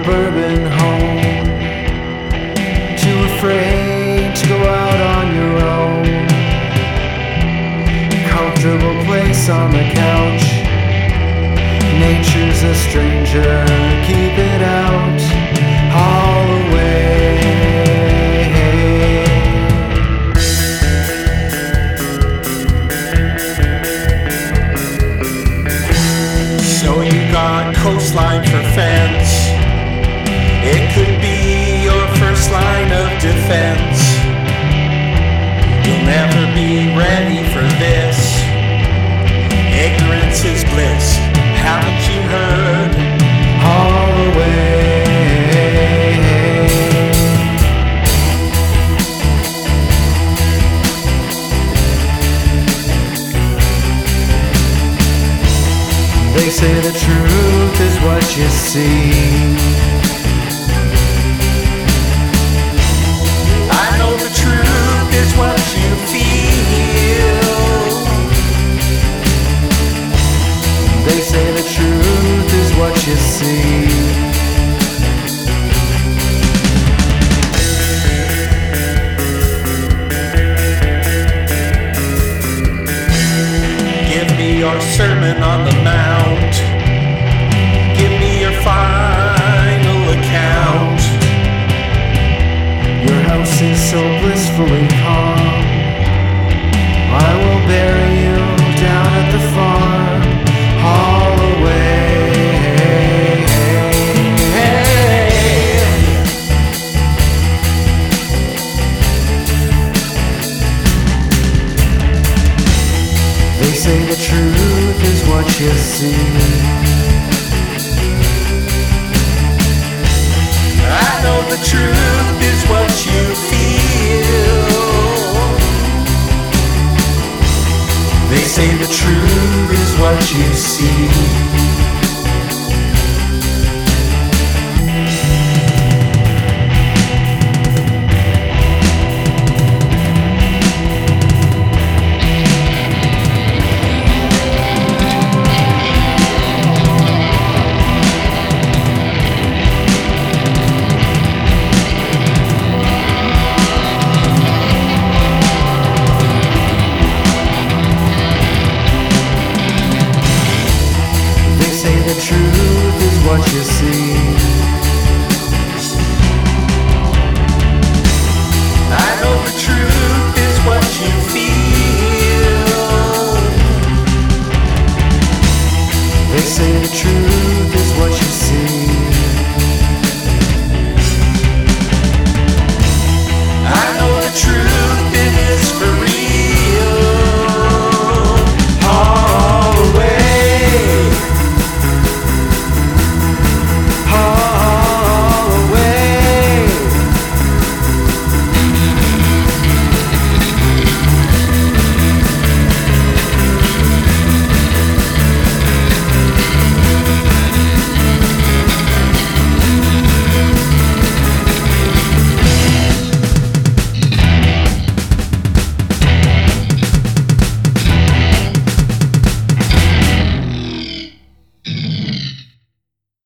suburban home, too afraid to go out on your own. Comfortable place on the couch, nature's a stranger, keep it out, haul away. So you got coastline for fence. It could be your first line of defense. You'll never be ready for this. Ignorance is bliss. Haven't you heard? Haul away. They say the truth is what you see. I know the truth is what you feel. They say the truth is what you see. Give me your Sermon on the Mount. Give me your final account. Your house is so blissfully calm. I will bury you down at the farm. Haul away. They say the truth is what you see. I know the truth is what you feel. They say the truth is what you see. The truth is what you see.